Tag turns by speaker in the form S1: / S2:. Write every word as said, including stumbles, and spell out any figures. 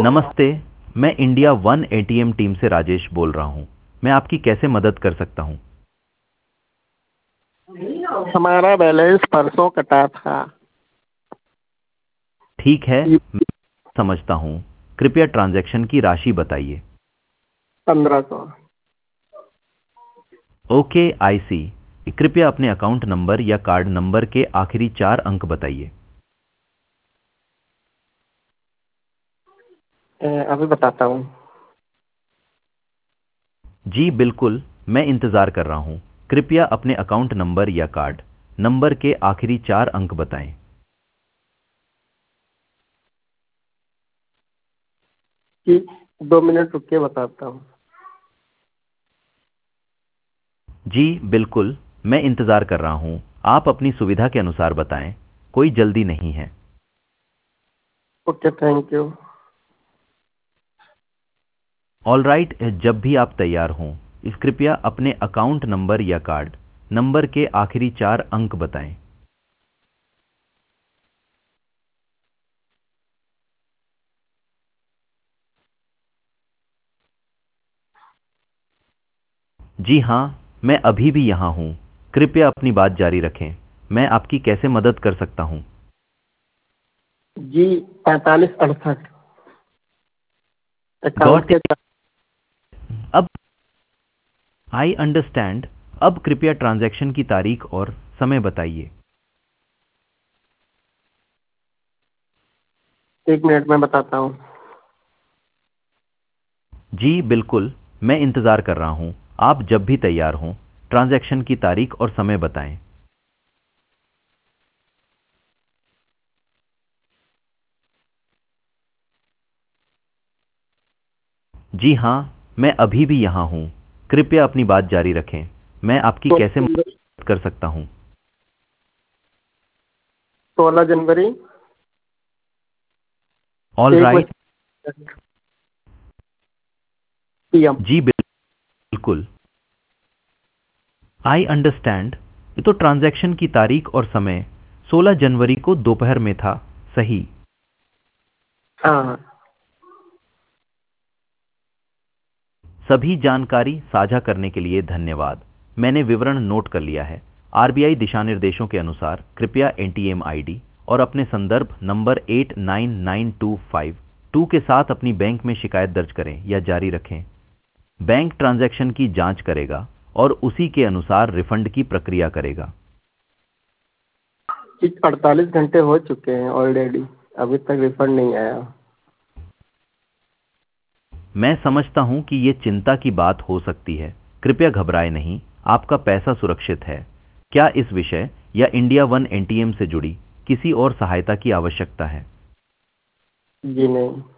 S1: नमस्ते। मैं India one ATM team से राजेश बोल रहा हूँ। मैं आपकी कैसे मदद कर सकता हूँ?
S2: हमारा बैलेंस परसों कटा था।
S1: ठीक है, मैं समझता हूँ। कृपया ट्रांजैक्शन की राशि बताइए।
S2: पंद्रह सौ।
S1: Okay, I see. कृपया अपने अकाउंट नंबर या कार्ड नंबर के आखिरी चार अंक बताइए।
S2: अभी बताता हूँ।
S1: जी बिल्कुल, मैं इंतज़ार कर रहा हूँ। कृपया अपने अकाउंट नंबर या कार्ड नंबर के आखिरी चार अंक बताएं।
S2: कि दो मिनट रुक के बताता हूँ।
S1: जी बिल्कुल, मैं इंतज़ार कर रहा हूँ। आप अपनी सुविधा के अनुसार बताएं, कोई जल्दी नहीं है।
S2: Okay, thank you.
S1: All right, जब भी आप तैयार हों, इस कृपया अपने अकाउंट नंबर या कार्ड नंबर के आखिरी चार अंक बताएं। जी हाँ, मैं अभी भी यहाँ हूँ। कृपया अपनी बात जारी रखें। मैं आपकी कैसे मदद कर सकता हूँ?
S2: जी, पैंतालीस अड़सठ। अकाउंट
S1: गॉट
S2: के
S1: इट। अब आई अंडरस्टैंड। अब कृपया ट्रांजैक्शन की तारीख और समय बताइए।
S2: एक मिनट में बताता हूँ।
S1: जी बिल्कुल, मैं इंतज़ार कर रहा हूँ। आप जब भी तैयार हों, ट्रांजैक्शन की तारीख और समय बताएं। जी हाँ, मैं अभी भी यहाँ हूँ। कृपया अपनी बात जारी रखें। मैं आपकी कैसे मदद कर सकता हूँ?
S2: सोलह जनवरी।
S1: ऑल
S2: एक
S1: राइट।
S2: बजे पी एम।
S1: जी बिल्कुल, आई अंडरस्टैंड। तो ट्रांजैक्शन की तारीख और समय सोलह जनवरी को दोपहर में था, सही?
S2: हाँ।
S1: सभी जानकारी साझा करने के लिए धन्यवाद। मैंने विवरण नोट कर लिया है। आरबीआई दिशा निर्देशों के अनुसार कृपया एटीएम आईडी और अपने संदर्भ number eight nine nine two five two के साथ अपनी बैंक में शिकायत दर्ज करें या जारी रखें। बैंक ट्रांजैक्शन की जांच करेगा और उसी के अनुसार रिफंड की प्रक्रिया करेगा।
S2: अड़तालीस घंटे हो चुके हैं ऑलरेडी, अभी तक रिफंड नहीं आया।
S1: मैं समझता हूं कि ये चिंता की बात हो सकती है। कृपया घबराएं नहीं, आपका पैसा सुरक्षित है। क्या इस विषय या इंडिया वन एटीएम से जुड़ी किसी और सहायता की आवश्यकता है?
S2: जी नहीं।